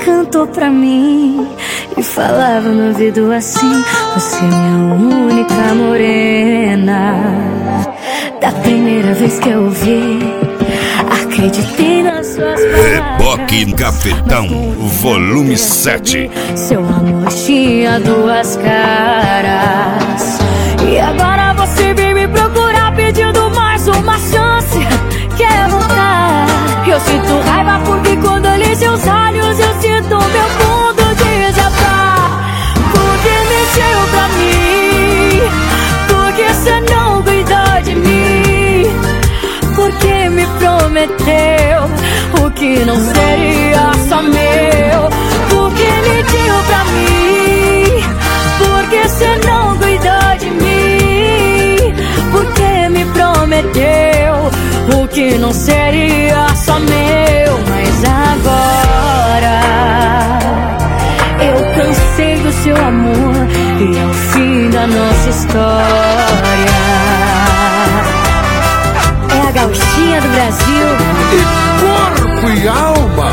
cantou pra mim e falava no ouvido assim: você é minha única morena. Da primeira vez que eu ouvi, acreditei nas suas palavras. Reboque Cafetão, volume 7. Seu amor tinha duas caras. E agora você vem me procurar pedindo mais uma chance. Quer voltar? Eu sinto raiva porque quando olhei seus olhos eu sinto meu mundo desabar. Porque mentiu pra mim, porque cê não cuidou de mim, porque me prometeu o que não seria só meu. Porque mentiu pra mim, porque cê não cuidou de mim, porque me prometeu o que não seria só meu. Mas agora eu cansei do seu amor e é o fim da nossa história. É a gauchinha do Brasil. E corpo e alma.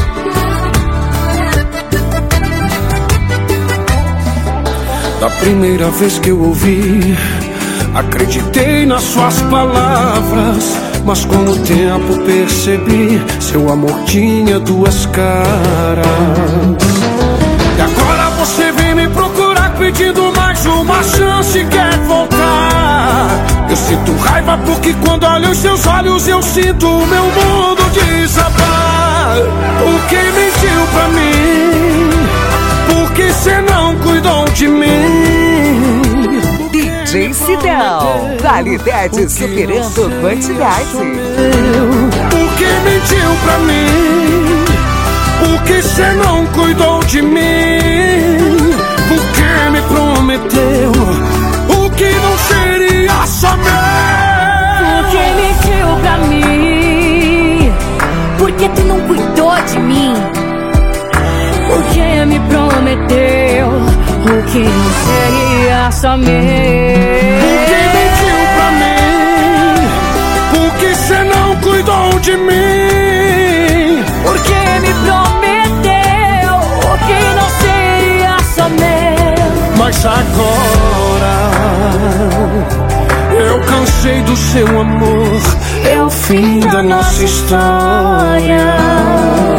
Da primeira vez que eu ouvi, acreditei nas suas palavras, mas com o tempo percebi, seu amor tinha duas caras. E agora você vem me procurar pedindo mais uma chance, quer voltar? Eu sinto raiva porque quando olho os seus olhos eu sinto o meu mundo desabar. Porque mentiu pra mim, porque cê não cuidou de mim. DJ Sidão, qualidade superando quantidade. Porque mentiu pra mim, porque cê não cuidou de mim, porque me prometeu o que não seria só meu. Porque mentiu pra mim, porque tu não cuidou de mim, porque me prometeu o que não seria só meu. Porque mentiu pra mim, porque cê não cuidou de mim, porque me prometeu o que não seria só meu. mas agora eu cansei do seu amor, é o fim da nossa história.